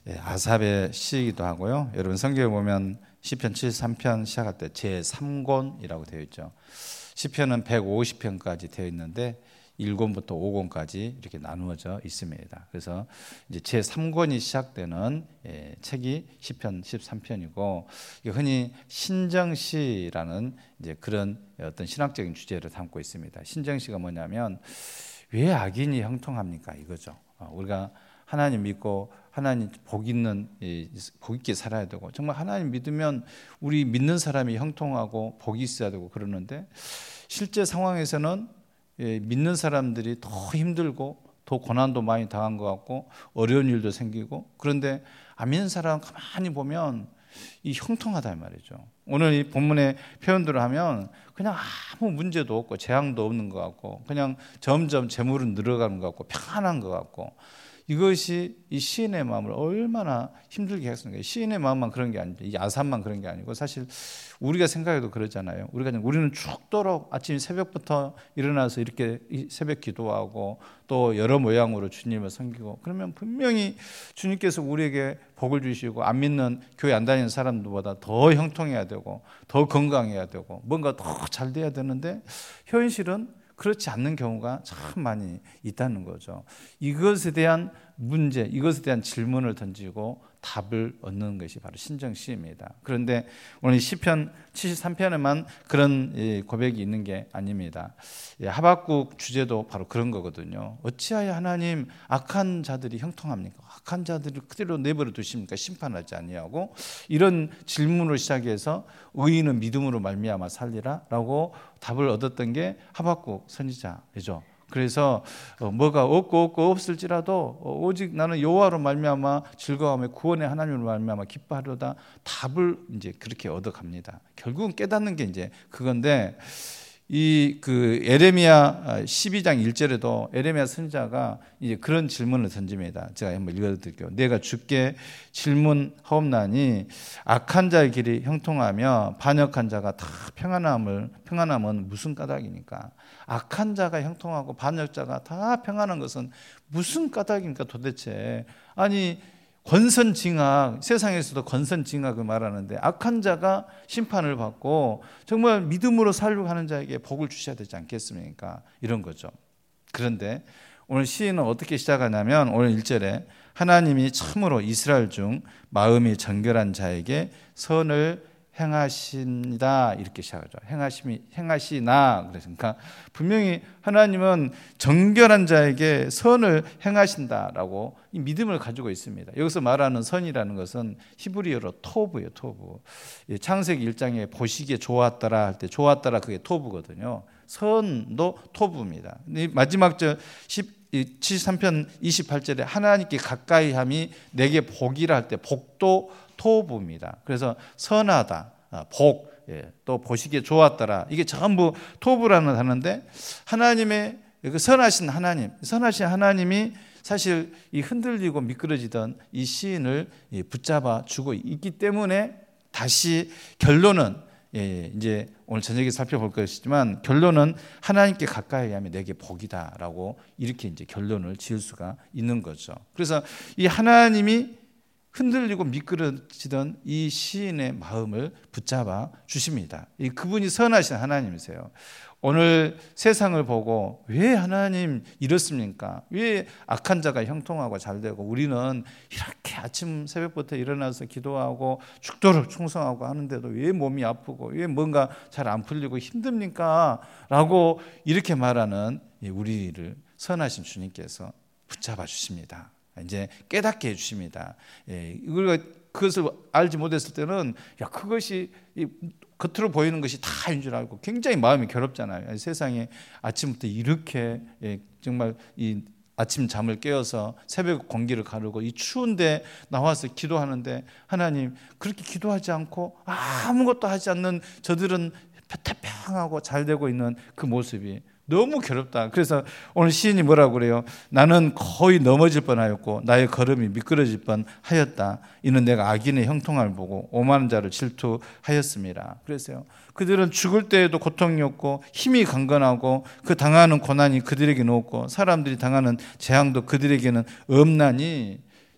아삽의 시이기도 하고요. 여러분 성경에 보면 시편 73편 시작할 때 제3권이라고 되어 있죠. 시편은 150편까지 되어 있는데 1권부터 5권까지 이렇게 나누어져 있습니다. 그래서 이제 제3권이 시작되는 책이 시편 13편이고, 흔히 신정시라는 이제 그런 어떤 신학적인 주제를 담고 있습니다. 신정시가 뭐냐면 왜 악인이 형통합니까? 이거죠. 우리가 하나님 믿고 하나님 복 있게 살아야 되고, 정말 하나님 믿으면 우리 믿는 사람이 형통하고 복이 있어야 되고 그러는데, 실제 상황에서는 믿는 사람들이 더 힘들고 더 고난도 많이 당한 것 같고 어려운 일도 생기고, 그런데 안 믿는 사람 가만히 보면 이 형통하다 말이죠. 오늘 이 본문의 표현들을 하면 그냥 아무 문제도 없고 재앙도 없는 것 같고 그냥 점점 재물은 늘어가는 것 같고 평안한 것 같고, 이것이 이 시인의 마음을 얼마나 힘들게 했습니까? 시인의 마음만 그런 게 아니죠. 이 아삽만 그런 게 아니고 사실 우리가 생각해도 그러잖아요. 우리는 죽도록 아침 새벽부터 일어나서 이렇게 새벽 기도하고 또 여러 모양으로 주님을 섬기고, 그러면 분명히 주님께서 우리에게 복을 주시고 안 믿는 교회 안 다니는 사람들보다 더 형통해야 되고 더 건강해야 되고 뭔가 더 잘 돼야 되는데, 현실은 그렇지 않는 경우가 참 많이 있다는 거죠. 이것에 대한 문제, 이것에 대한 질문을 던지고 답을 얻는 것이 바로 신정시입니다. 그런데 오늘 시편 73편에만 그런 고백이 있는 게 아닙니다. 하박국 주제도 바로 그런 거거든요. 어찌하여 하나님 악한 자들이 형통합니까? 악한 자들을 그대로 내버려 두십니까? 심판하지 아니하고, 이런 질문으로 시작해서 의인은 믿음으로 말미암아 살리라 라고 답을 얻었던 게 하박국 선지자이죠. 그래서 뭐가 없고 없을지라도 오직 나는 여호와로 말미암아 즐거워하며 구원의 하나님으로 말미암아 기뻐하려다, 답을 이제 그렇게 얻어갑니다. 결국은 깨닫는 게 이제 그건데, 에레미야 12장 1절에도 에레미야 선지자가 이제 그런 질문을 던집니다. 제가 한번 읽어드릴게요. 내가 주께 질문하옵나니 악한 자의 길이 형통하며 반역한 자가 다 평안함은 무슨 까닭입니까? 악한 자가 형통하고 반역자가 다 평안한 것은 무슨 까닭입니까 도대체? 아니, 권선징악, 세상에서도 권선징악을 말하는데 악한 자가 심판을 받고 정말 믿음으로 살려고 하는 자에게 복을 주셔야 되지 않겠습니까? 이런 거죠. 그런데 오늘 시인은 어떻게 시작하냐면 오늘 1절에 하나님이 참으로 이스라엘 중 마음이 정결한 자에게 선을 행하신다 이렇게 시작하죠. 행하시나. 그러니까 분명히 하나님은 정결한 자에게 선을 행하신다라고 이 믿음을 가지고 있습니다. 여기서 말하는 선이라는 것은 히브리어로 토브예요. 토브. 창세기 1장에 보시기에 좋았더라 할 때 좋았더라 그게 토브거든요. 선도 토브입니다. 마지막 73편 28절에 하나님께 가까이함이 내게 복이라 할 때 복도 토부입니다. 그래서 선하다, 복, 또 보시기에 좋았더라. 이게 전부 토부라는 단어인데, 하나님의 선하신 하나님이 사실 이 흔들리고 미끄러지던 이 시인을 붙잡아 주고 있기 때문에 다시 결론은 이제 오늘 저녁에 살펴볼 것이지만 결론은 하나님께 가까이 하면 내게 복이다라고 이렇게 이제 결론을 지을 수가 있는 거죠. 그래서 이 하나님이 흔들리고 미끄러지던 이 시인의 마음을 붙잡아 주십니다. 그분이 선하신 하나님이세요. 오늘 세상을 보고 왜 하나님 이렇습니까? 왜 악한 자가 형통하고 잘되고 우리는 이렇게 아침 새벽부터 일어나서 기도하고 죽도록 충성하고 하는데도 왜 몸이 아프고 왜 뭔가 잘 안 풀리고 힘듭니까? 라고 이렇게 말하는 우리를 선하신 주님께서 붙잡아 주십니다. 이제 깨닫게 해주십니다. 우리가 그것을 알지 못했을 때는 그것이 겉으로 보이는 것이 다인 줄 알고 굉장히 마음이 괴롭잖아요. 세상에 아침부터 이렇게 정말 이 아침 잠을 깨어서 새벽 공기를 가르고 이 추운데 나와서 기도하는데 하나님 그렇게 기도하지 않고 아무것도 하지 않는 저들은 태평하고 잘 되고 있는 그 모습이 너무 괴롭다. 그래서 오늘 시인이 뭐라고 그래요? 나는 거의 넘어질 뻔하였고 나의 걸음이 미끄러질 뻔하였다. 이는 내가 악인의 형통함을 보고 오만한 자를 질투하였습니다. 그래서요. 그들은 죽을 때에도 고통이 없고 힘이 강건하고 그 당하는 고난이 그들에게는 없고 사람들이 당하는 재앙도 그들에게는 없나니,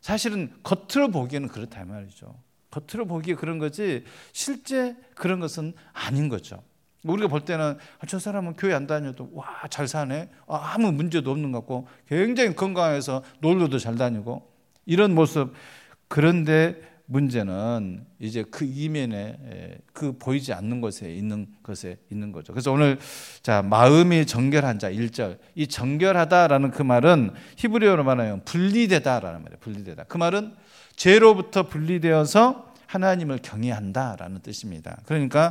사실은 겉으로 보기에는 그렇다 말이죠. 겉으로 보기에 그런 거지 실제 그런 것은 아닌 거죠. 우리가 볼 때는 저 사람은 교회 안 다녀도 와, 잘 사네, 아무 문제도 없는 것 같고 굉장히 건강해서 놀러도 잘 다니고 이런 모습. 그런데 문제는 이제 그 이면에 그 보이지 않는 것에 있는 거죠. 그래서 오늘 자, 마음이 정결한 자 1절, 이 정결하다라는 그 말은 히브리어로 말하면 분리되다라는 말이에요. 분리되다. 그 말은 죄로부터 분리되어서 하나님을 경외한다라는 뜻입니다. 그러니까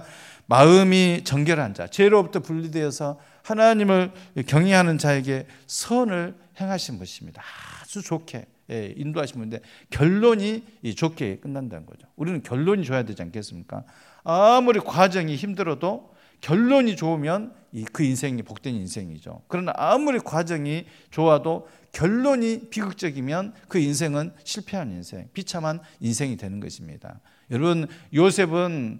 마음이 정결한 자, 죄로부터 분리되어서 하나님을 경외하는 자에게 선을 행하신 것입니다. 아주 좋게 인도하신 분인데 결론이 좋게 끝난다는 거죠. 우리는 결론이 좋아야 되지 않겠습니까? 아무리 과정이 힘들어도 결론이 좋으면 그 인생이 복된 인생이죠. 그러나 아무리 과정이 좋아도 결론이 비극적이면 그 인생은 실패한 인생, 비참한 인생이 되는 것입니다. 여러분, 요셉은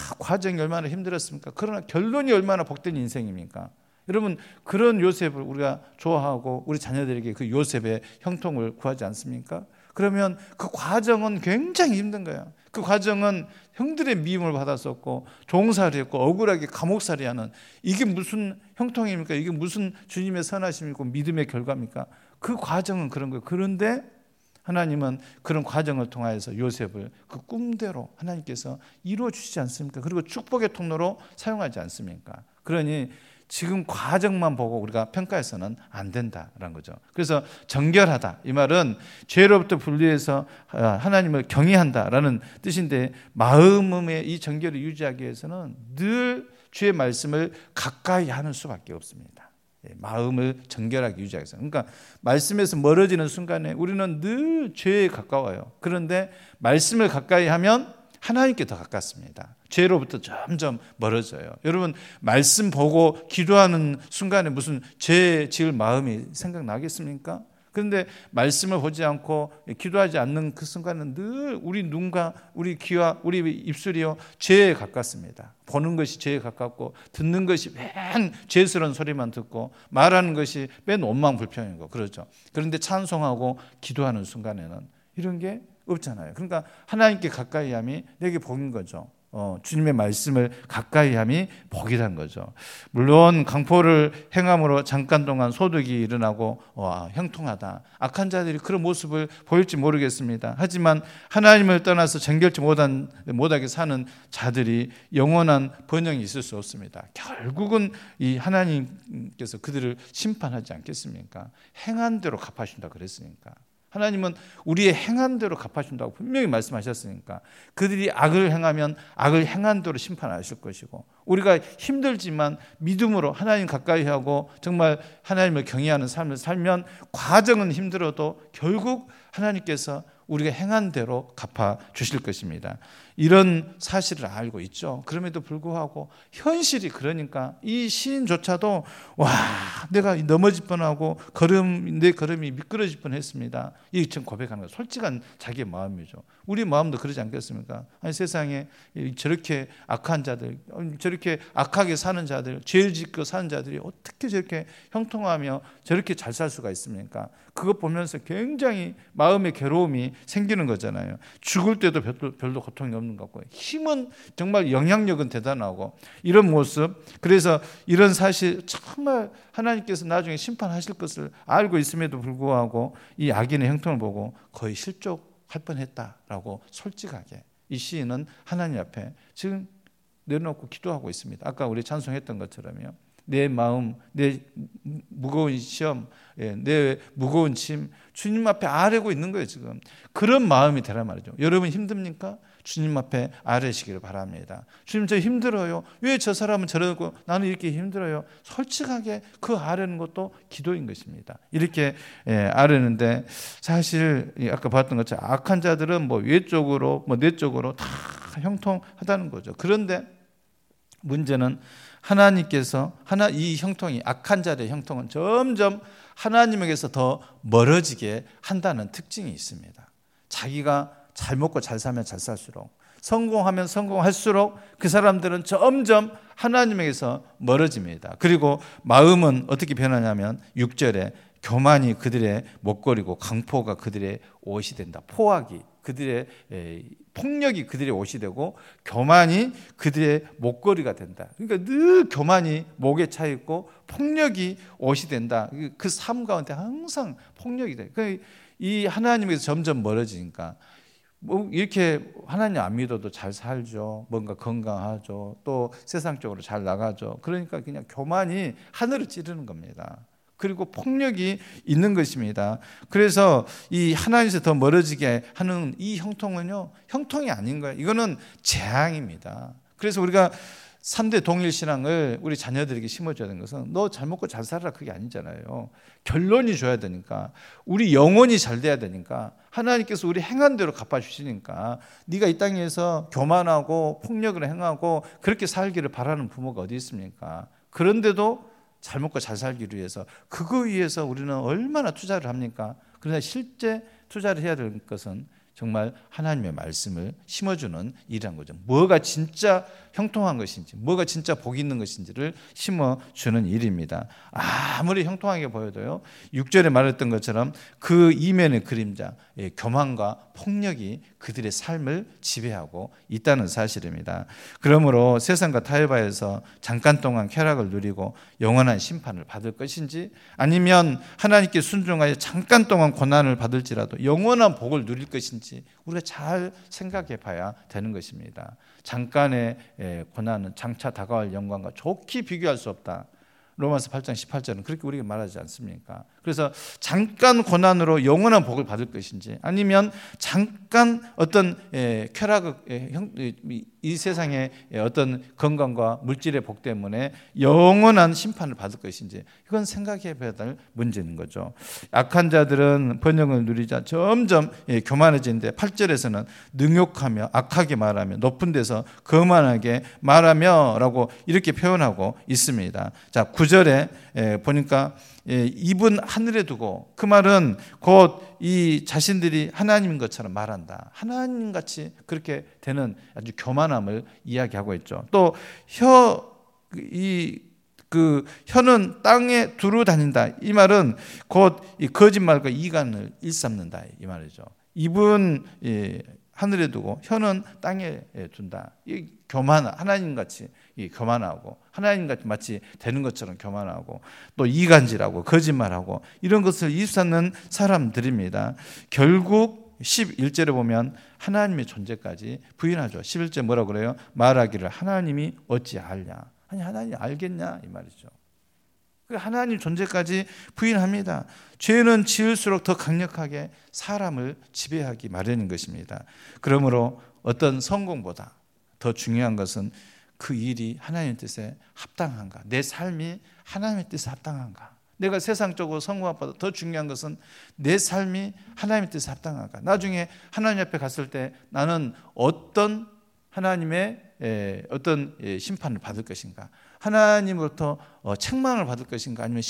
과정이 얼마나 힘들었습니까? 그러나 결론이 얼마나 복된 인생입니까? 여러분, 그런 요셉을 우리가 좋아하고 우리 자녀들에게 그 요셉의 형통을 구하지 않습니까? 그러면 그 과정은 굉장히 힘든 거예요. 그 과정은 형들의 미움을 받았었고 종살이 했고 억울하게 감옥살이 하는, 이게 무슨 형통입니까? 이게 무슨 주님의 선하심이고 믿음의 결과입니까? 그 과정은 그런 거예요. 그런데 하나님은 그런 과정을 통하여서 요셉을 그 꿈대로 하나님께서 이루어 주시지 않습니까? 그리고 축복의 통로로 사용하지 않습니까? 그러니 지금 과정만 보고 우리가 평가해서는 안 된다라는 거죠. 그래서 정결하다, 이 말은 죄로부터 분리해서 하나님을 경외한다라는 뜻인데, 마음의 이 정결을 유지하기 위해서는 늘 주의 말씀을 가까이 하는 수밖에 없습니다. 마음을 정결하게 유지하기 위해서. 그러니까 말씀에서 멀어지는 순간에 우리는 늘 죄에 가까워요. 그런데 말씀을 가까이 하면 하나님께 더 가깝습니다. 죄로부터 점점 멀어져요. 여러분, 말씀 보고 기도하는 순간에 무슨 죄 지을 마음이 생각나겠습니까? 그런데 말씀을 보지 않고 기도하지 않는 그 순간은 늘 우리 눈과 우리 귀와 우리 입술이요 죄에 가깝습니다. 보는 것이 죄에 가깝고 듣는 것이 맨 죄스러운 소리만 듣고 말하는 것이 맨 원망불평이고 그러죠. 그런데 찬송하고 기도하는 순간에는 이런 게 없잖아요. 그러니까 하나님께 가까이 함이 내게 복인 거죠. 주님의 말씀을 가까이 함이 복이란 거죠. 물론 강포를 행함으로 잠깐 동안 소득이 일어나고 형통하다, 악한 자들이 그런 모습을 보일지 모르겠습니다. 하지만 하나님을 떠나서 정결치 못하게 사는 자들이 영원한 번영이 있을 수 없습니다. 결국은 이 하나님께서 그들을 심판하지 않겠습니까? 행한 대로 갚아준다 그랬으니까. 하나님은 우리의 행한 대로 갚아준다고 분명히 말씀하셨으니까 그들이 악을 행하면 악을 행한 대로 심판하실 것이고, 우리가 힘들지만 믿음으로 하나님 가까이 하고 정말 하나님을 경외하는 삶을 살면 과정은 힘들어도 결국 하나님께서 우리가 행한 대로 갚아주실 것입니다. 이런 사실을 알고 있죠. 그럼에도 불구하고 현실이 그러니까 이 시인조차도 내가 넘어질 뻔하고 내 걸음이 미끄러질 뻔했습니다. 이 지금 고백하는 거 솔직한 자기의 마음이죠. 우리 마음도 그러지 않겠습니까? 아니, 세상에 저렇게 악한 자들, 저렇게 악하게 사는 자들, 죄를 짓고 사는 자들이 어떻게 저렇게 형통하며 저렇게 잘 살 수가 있습니까? 그거 보면서 굉장히 마음의 괴로움이 생기는 거잖아요. 죽을 때도 별로 고통이 없는 것 같고, 힘은 정말 영향력은 대단하고, 이런 모습, 그래서 이런 사실 정말 하나님께서 나중에 심판하실 것을 알고 있음에도 불구하고 이 악인의 형통을 보고 거의 실족할 뻔했다라고 솔직하게 이 시인은 하나님 앞에 지금 내놓고 기도하고 있습니다. 아까 우리 찬송했던 것처럼요, 내 마음, 내 무거운 시험, 내 무거운 짐 주님 앞에 아뢰고 있는 거예요. 지금 그런 마음이 되란 말이죠. 여러분 힘듭니까? 주님 앞에 아뢰시기를 바랍니다. 주님, 저 힘들어요. 왜 저 사람은 저러고 나는 이렇게 힘들어요? 솔직하게 그 아뢰는 것도 기도인 것입니다. 이렇게 아뢰는데, 사실 아까 봤던 것처럼 악한 자들은 뭐 외적으로 내적으로 다 형통하다는 거죠. 그런데 문제는 하나님께서 이 형통이, 악한 자의 형통은 점점 하나님에게서 더 멀어지게 한다는 특징이 있습니다. 자기가 잘 먹고 잘 살면 잘 살수록, 성공하면 성공할수록 그 사람들은 점점 하나님에게서 멀어집니다. 그리고 마음은 어떻게 변하냐면 6절에 교만이 그들의 목걸이고 강포가 그들의 옷이 된다. 포악이 그들의 폭력이 그들의 옷이 되고 교만이 그들의 목걸이가 된다. 그러니까 늘 교만이 목에 차 있고 폭력이 옷이 된다. 그 삶 가운데 항상 폭력이 돼. 그러니까 이 하나님에서 점점 멀어지니까 뭐 이렇게 하나님 안 믿어도 잘 살죠. 뭔가 건강하죠. 또 세상적으로 잘 나가죠. 그러니까 그냥 교만이 하늘을 찌르는 겁니다. 그리고 폭력이 있는 것입니다. 그래서 이 하나님에서 더 멀어지게 하는 이 형통은요, 형통이 아닌 거예요. 이거는 재앙입니다. 그래서 우리가 3대 동일 신앙을 우리 자녀들에게 심어줘야 되는 것은 너 잘 먹고 잘 살아라 그게 아니잖아요. 결론이 줘야 되니까, 우리 영혼이 잘 돼야 되니까, 하나님께서 우리 행한 대로 갚아주시니까, 네가 이 땅에서 교만하고 폭력을 행하고 그렇게 살기를 바라는 부모가 어디 있습니까? 그런데도 잘 먹고 잘 살기 위해서, 그거 위해서 우리는 얼마나 투자를 합니까? 그러나 실제 투자를 해야 될 것은 정말 하나님의 말씀을 심어주는 일이란 거죠. 뭐가 진짜 형통한 것인지, 뭐가 진짜 복 있는 것인지를 심어주는 일입니다. 아무리 형통하게 보여도요, 6절에 말했던 것처럼 그 이면의 그림자, 교만과 폭력이 그들의 삶을 지배하고 있다는 사실입니다. 그러므로 세상과 타협하여서 잠깐 동안 쾌락을 누리고 영원한 심판을 받을 것인지, 아니면 하나님께 순종하여 잠깐 동안 고난을 받을지라도 영원한 복을 누릴 것인지 우리가 잘 생각해 봐야 되는 것입니다. 잠깐의 고난은 장차 다가올 영광과 좋게 비교할 수 없다. 로마서 8장 18절은 그렇게 우리가 말하지 않습니까? 그래서 잠깐 고난으로 영원한 복을 받을 것인지, 아니면 잠깐 어떤 쾌락을, 이 세상의 어떤 건강과 물질의 복 때문에 영원한 심판을 받을 것인지, 이건 생각해 봐야 될 문제인 거죠. 악한 자들은 번영을 누리자 점점 교만해지는데, 8절에서는 능욕하며 악하게 말하며 높은 데서 거만하게 말하며 라고 이렇게 표현하고 있습니다. 자, 9절에 보니까 입은 하늘에 두고, 그 말은 곧 이 자신들이 하나님인 것처럼 말한다. 하나님같이 그렇게 되는 아주 교만함을 이야기하고 있죠. 또 혀는 땅에 두루 다닌다. 이 말은 곧 이 거짓말과 이간을 일삼는다. 이 말이죠. 입은 하늘에 두고 혀는 땅에 둔다. 이 교만, 하나님같이 교만하고, 하나님같이 마치 되는 것처럼 교만하고, 또 이간질하고 거짓말하고 이런 것을 일삼는 사람들입니다. 결국 11절에 보면 하나님의 존재까지 부인하죠. 11절 뭐라고 그래요? 말하기를 하나님이 어찌 알냐. 아니 하나님이 알겠냐 이 말이죠. 하나님 존재까지 부인합니다. 죄는 지을수록 더 강력하게 사람을 지배하기 마련인 것입니다. 그러므로 어떤 성공보다 더 중요한 것은 그 일이 하나님의 뜻에 합당한가, 내 삶이 하나님의 뜻에 합당한가. 내가 세상적으로 성공보다 더 중요한 것은 내 삶이 하나님의 뜻에 합당한가. 나중에 하나님 앞에 갔을 때 나는 어떤 하나님의 어떤 심판을 받을 것인가, 하나님으로부터 책망을 받을 것인가, 아니면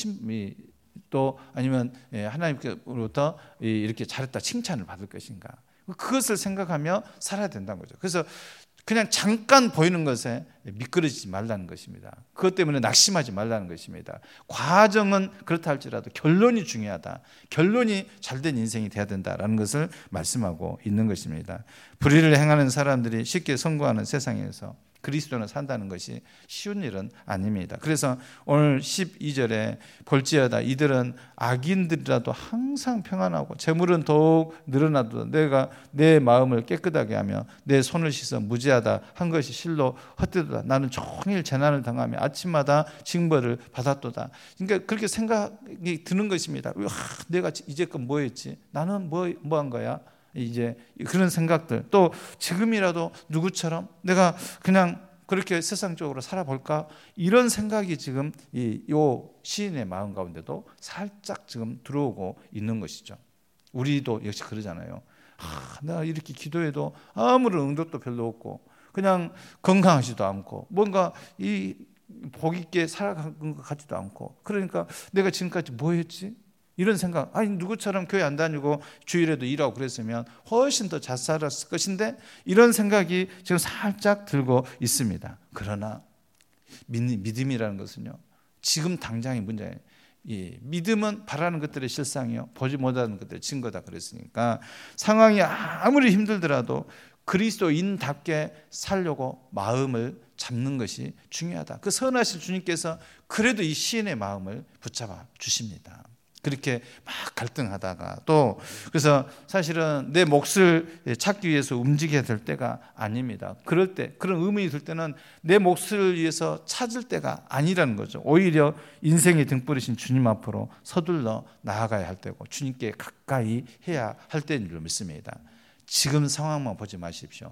아니면 하나님께로부터 이렇게 잘했다 칭찬을 받을 것인가, 그것을 생각하며 살아야 된다는 거죠. 그래서 그냥 잠깐 보이는 것에 미끄러지지 말라는 것입니다. 그것 때문에 낙심하지 말라는 것입니다. 과정은 그렇다 할지라도 결론이 중요하다. 결론이 잘된 인생이 돼야 된다라는 것을 말씀하고 있는 것입니다. 불의를 행하는 사람들이 쉽게 성공하는 세상에서 그리스도는 산다는 것이 쉬운 일은 아닙니다. 그래서 오늘 12절에 볼지어다 이들은 악인들이라도 항상 평안하고 재물은 더욱 늘어나도 내가 내 마음을 깨끗하게 하며 내 손을 씻어 무죄하다 한 것이 실로 헛되도다. 나는 종일 재난을 당하며 아침마다 징벌을 받았도다. 그러니까 그렇게 생각이 드는 것입니다. 내가 이제껏 뭐 했지? 나는 뭐 한 거야? 이제 그런 생각들, 또 지금이라도 누구처럼 내가 그냥 그렇게 세상적으로 살아볼까, 이런 생각이 지금 이 시인의 마음 가운데도 살짝 지금 들어오고 있는 것이죠. 우리도 역시 그러잖아요. 내가 이렇게 기도해도 아무런 응답도 별로 없고, 그냥 건강하지도 않고, 뭔가 이 복 있게 살아간 것 같지도 않고, 그러니까 내가 지금까지 뭐 했지? 이런 생각, 아니 누구처럼 교회 안 다니고 주일에도 일하고 그랬으면 훨씬 더 잘 살았을 것인데, 이런 생각이 지금 살짝 들고 있습니다. 그러나 믿음이라는 것은요, 지금 당장의 문제예요. 믿음은 바라는 것들의 실상이요 보지 못하는 것들의 증거다 그랬으니까 상황이 아무리 힘들더라도 그리스도인답게 살려고 마음을 잡는 것이 중요하다. 그 선하신 주님께서 그래도 이 시인의 마음을 붙잡아 주십니다. 그렇게 막 갈등하다가 또 그래서 사실은 내 몫을 찾기 위해서 움직여야 될 때가 아닙니다. 그럴 때 그런 의문이 들 때는 내 몫을 위해서 찾을 때가 아니라는 거죠. 오히려 인생의 등불이신 주님 앞으로 서둘러 나아가야 할 때고 주님께 가까이 해야 할 때인 줄 믿습니다. 지금 상황만 보지 마십시오.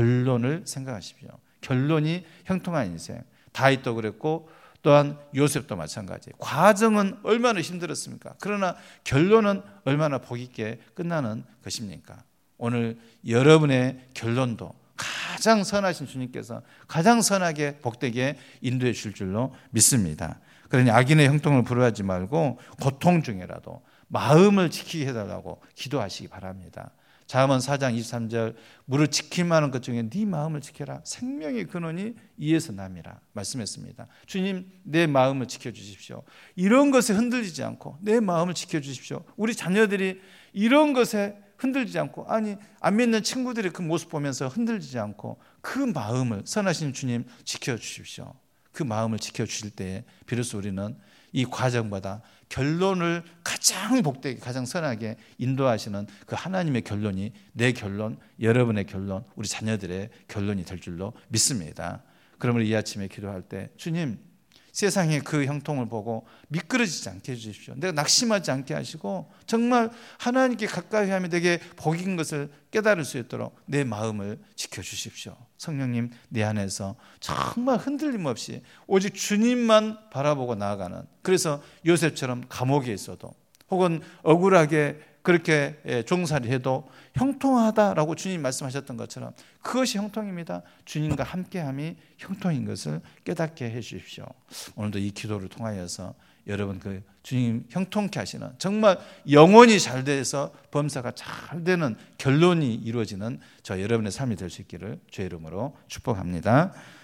결론을 생각하십시오. 결론이 형통한 인생. 다윗도 그랬고 또한 요셉도 마찬가지. 과정은 얼마나 힘들었습니까? 그러나 결론은 얼마나 복 있게 끝나는 것입니까? 오늘 여러분의 결론도 가장 선하신 주님께서 가장 선하게 복되게 인도해 줄 줄로 믿습니다. 그러니 악인의 형통을 부러워하지 말고 고통 중에라도 마음을 지키게 해달라고 기도하시기 바랍니다. 잠언 4장 23절 무릇 지킬 만한 것 중에 네 마음을 지켜라. 생명의 근원이 이에서 남이라 말씀했습니다. 주님 내 마음을 지켜주십시오. 이런 것에 흔들리지 않고 내 마음을 지켜주십시오. 우리 자녀들이 이런 것에 흔들리지 않고 아니 안 믿는 친구들의 그 모습 보면서 흔들리지 않고 그 마음을 선하신 주님 지켜주십시오. 그 마음을 지켜주실 때에 비로소 우리는 이 과정보다 결론을 가장 복되게 가장 선하게 인도하시는 그 하나님의 결론이 내 결론, 여러분의 결론, 우리 자녀들의 결론이 될 줄로 믿습니다. 그러므로 이 아침에 기도할 때 주님 세상의 그 형통을 보고 미끄러지지 않게 해주십시오. 내가 낙심하지 않게 하시고 정말 하나님께 가까이 하면 되게 복인 것을 깨달을 수 있도록 내 마음을 지켜주십시오. 성령님 내 안에서 정말 흔들림 없이 오직 주님만 바라보고 나아가는 그래서 요셉처럼 감옥에 있어도 혹은 억울하게 그렇게 종살이 해도 형통하다라고 주님 말씀하셨던 것처럼 그것이 형통입니다. 주님과 함께함이 형통인 것을 깨닫게 해 주십시오. 오늘도 이 기도를 통하여서 여러분 그 주님 형통케 하시는 정말 영혼이 잘 돼서 범사가 잘 되는 결론이 이루어지는 저 여러분의 삶이 될 수 있기를 주의 이름으로 축복합니다.